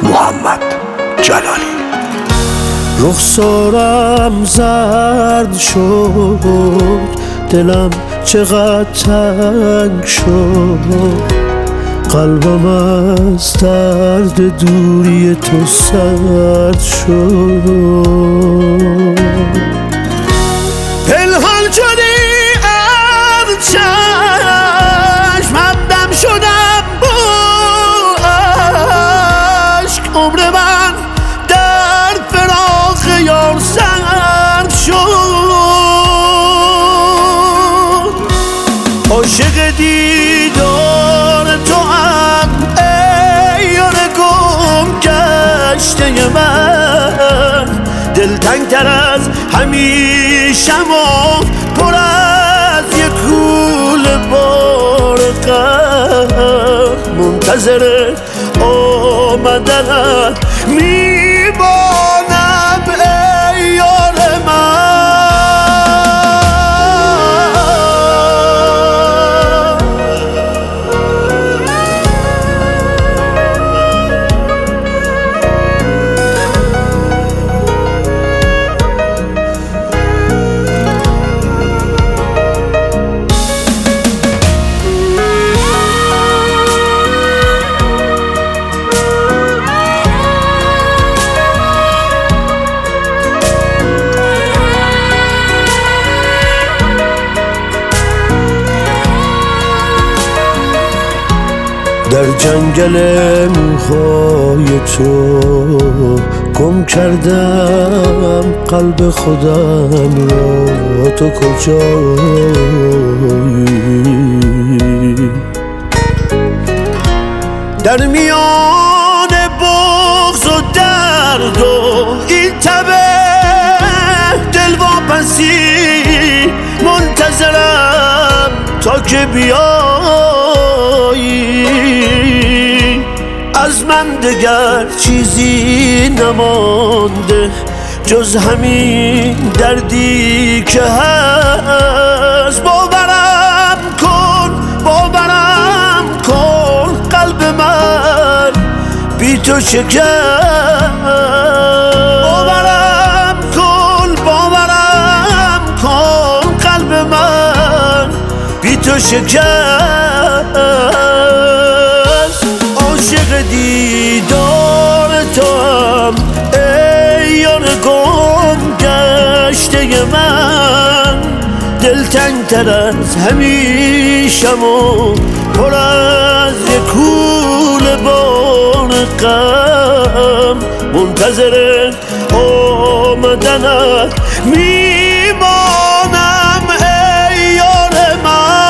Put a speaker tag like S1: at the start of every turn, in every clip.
S1: محمد جلالی.
S2: رخسارم زرد شد، دلم چقدر تنگ شد، قلبم از درد دوری تو سرد شد. پنهان شدی از چشم، همدم شدم با عشق، عمر من در فراق یار سرد شد. عاشق دیدار تو هم ای یار گم گشته من، دلتنگ تر از همیشم و پر از یک کوله بار غم، منتظر آمدنت میمانم ای یار من. در جنگل موهای تو گم کردم قلب خودم را، تو کجایی؟ در میان بغض و درد و این تبه دلواپسی منتظرم تا که بیایی. از من دگر چیزی نمانده جز همین دردی که هست. باورم کن قلب من بی تو شکست. باورم کن قلب من بی تو شکست. عاشق دیدار تو هم ای یار گم گشته من، دلتنگ تر از همیشم و پر از یک کوله بار غم، منتظر آمدنت میمانم ای یار من.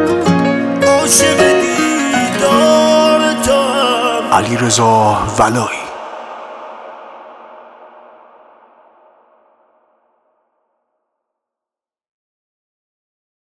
S1: علیرضا ولایی.